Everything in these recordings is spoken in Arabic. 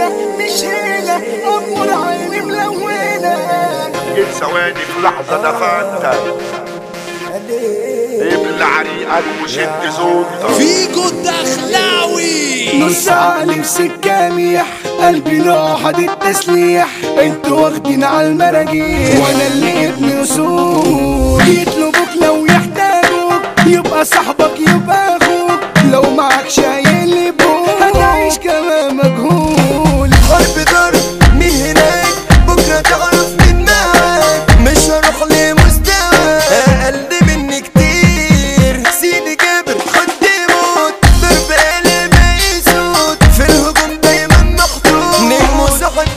هنا مش هنا أمور عيني ملونة. جيت ثواني في لحظة دفنتك ابلع ريقك وشد زوجتك فيجو الدخلاوي نص عالم سكاميح قلبي نوحد التسليح. انتوا واخدين على المراجيح وانا اللي ابن اصول. يطلبوك لو يحتاجوك يبقى صاحبك يبقى اخوك. لو معاك شايل لي بوك هتعيش كمان مجهول. حرب ضرب من هناك بكرة تعرف من معاك. مش هروح لمستوى اقل مني كتير. سيدي جابر خد موت ضرب قلب يسود. في الهجوم دايما مخطوط نجمو صاحب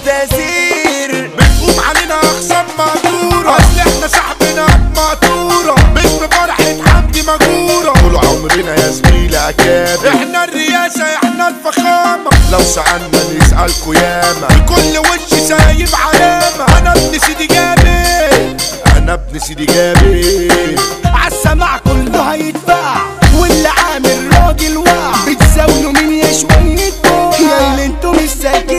تأثير. بتقوم علينا اخصام مقدورة اصل احنا صاحبنا بمقدورة. مش بفرحة حمدي مجورة طول عمرنا يا زميلي اكابر. احنا الرياسة احنا الفخامة لو سألنا نسألكوا ياما. كل وش سايب علامة. انا ابن سيدي جابر انا ابن سيدي جابر. عالسماع كله هيتباع واللي عامل راجل واع. بتزاولوا مين يا شوية بوع يا اللي انتوا مش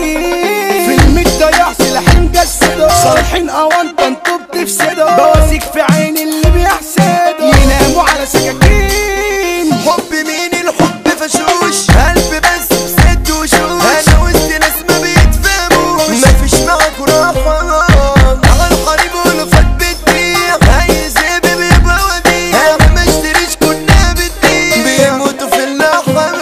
ساكين. في المتضيع سلاحين مجسدة صالحين اوانطة انتوا بتفسدوا. بواسيك في عين اللي بيحسدوا يناموا على سكاكين. حب مين الحب فشوش قلب بس بسد وشوش. انا وسط ناس ما بيتفهموش مفيش معاكوا راحة. على القريب ولفات بتبيع عايز ايه بيبقى وديع. انا ما اشتريش كنا بتبيع بيموتوا في اللحمة.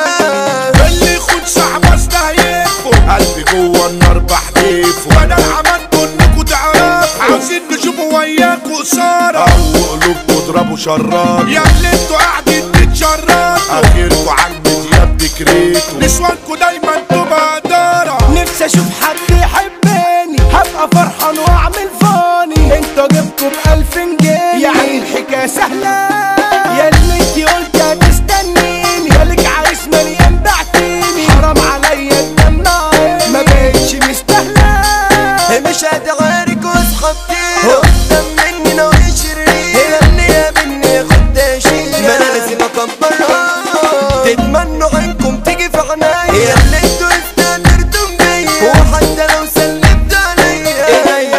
اللي يخون صاحبه استهيفه قلبي جوه النار بحديفه. بدل عملتوا انكوا تعرفوا عاوزين نشوفوا وياكوا قصارى او قلوبكوا اضربوا شرات. يا اللي انتوا قاعدين تتشرطوا اخركوا عالميت يا بكريتوا. نسوانكوا دايما تبقى قدارة. نفسي اشوف حد يحبني هبقى فرحان واعمل فاني. انتوا جبتوا ب1000 جنيه يعني الحكاية سهلة. يا اللي انتي قلت هتستنيني مالك عريس مليان بعتيني. حرام عليا الدم ناقص ما بقتش مستاهلة. مش هتعارك واصحاب كتير قدام مني ناوي شرير. اللي يا بني خد تشيل ما انا لازم اكبرها. تتمنوا عنكم تيجي في عنايا. يا اللي انتوا استهترتم بيا وحتى لو سلمت عليا ايديا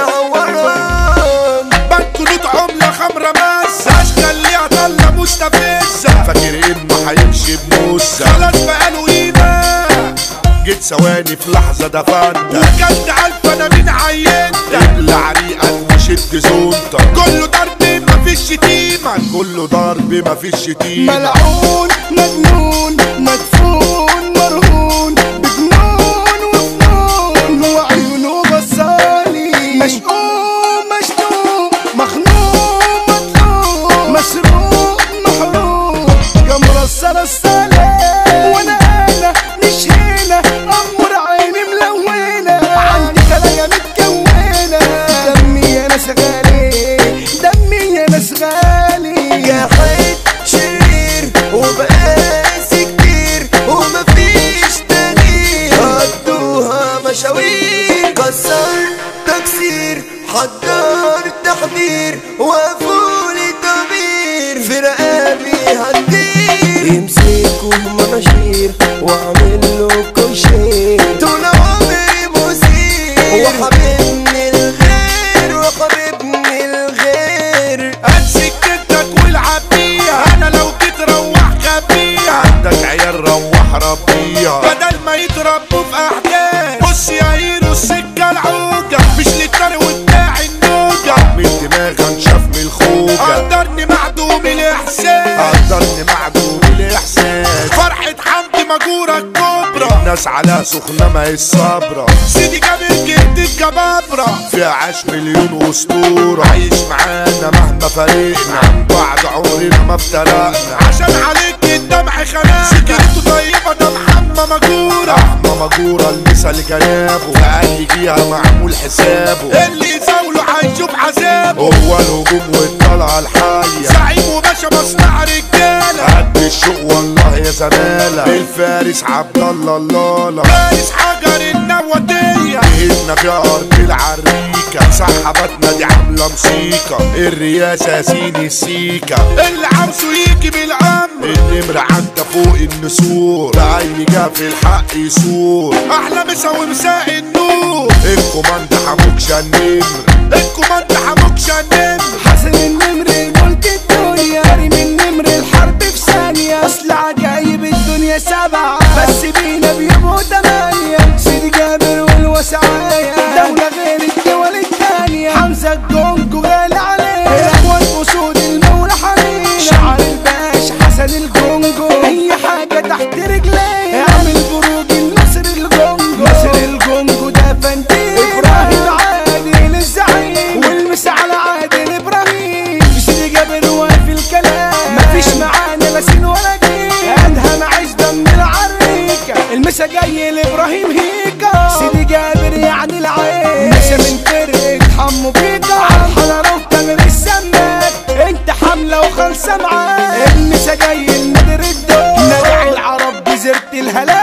عوران. بنكوا نوت عملة خمرة ماسة اشكال ليها طلة مستفزة. فاكر انه هيمشي بموسى خلاص بقاله قيمة. جيت ثواني في لحظة دفنتك وكلت ألف انا من عينتك. ابلع ريقك وشد زونتك. كله ضرب مفيش شتيمة كله ضرب مفيش شتيمة. ملعون مجنون مدفون مرهون بجنون وفنون. وعيونه بصالي مشؤوم مشتوم مخنوق مطلوب مسروق محروق. جمرة السلسلة وانا مش هنا امور عيني ملونة. عندي خلايا متكونة دمي يا ناس غالي دمي يا ناس غالي. جاحد شرير وبقاسي كتير ومفيش تغيير. هدوها مشاوير كسر تكسير حضر تحضير وقفولي ضمير. في رقابي هتطير يمسكوا مناشير واعمل لكم شير. طول عمري مثير وحبيبني الغير وحبيبني الغير. امسك جدك والعب بيها. انا لو جيت روح خبيها. عندك عيال روح ربيها بدل ما يتربوا في احداث. بص يا هيرو السكة العوجة مش للطريق وبتاع النوجة. من دماغ انشف من الخوجة. قدرني معدوم الاحساس قدرني معدوم الاحساس. فرحة حمدي مجورة الكبرى الناس على سخنة ما هي الصبرة. سيدي جابر جهد الجبابرة فيها عاش مليون اسطورة. عايش معانا مهما فرقنا عن بعض عمرنا ما افترقنا. عشان عليك الدمع خناقة سكرته طيبة ده محمى مجورة. محمى مجورة المثل جنابه في اي جهة معمول حسابه. اللي يزاوله هيشوف عذابه. هو الهجوم والطلعة الحية زعيم وباشا مصنع رجالة. قد الشوق والله يا زمالة. الفارس عبد الله اللالا فارس حجر النواتية. جهتنا في ارض العريكة سيكا سحبتنا دي عاملة موسيقى الرياسة يا سيدي السيكا اللي عاوزه يجي بالأمر النمرة عدى فوق النسور بعين جا في الحق يسور أحلى مسا ومساء النور الكوماند حموكشة النمر الكوماند حموكشة النمر حسن النمر ملك الدنيا ريم النمر الحرب في ثانية أصل عجايب الدنيا 7 بس بينا بيبقوا 8 سيدي جابر والوسعاية دولة غير الدول التانية حمزة الجونجو غالي عليه الأخوان أسود المولى حنين شعر الباشا حسن الجونجو أي حاجة تحت رجليه عامل بروج النصر الجونجو نصر الجونجو ده فندي إبراهيم عادل الزعيم والمس على عادل إبراهيم سيدي جابر واقف الكلام مفيش معانا لا سين ولا جيم أدهم عزة من العريكة المسا جاي لإبراهيم هيكا سيدي جابر يعني العين مسا من فرقة حمو بيكا عالحضرة وتامر السماك انت حملة وخلصة معاك المسا جاي لنادر الدول نادع العرب جزيرة الهلاك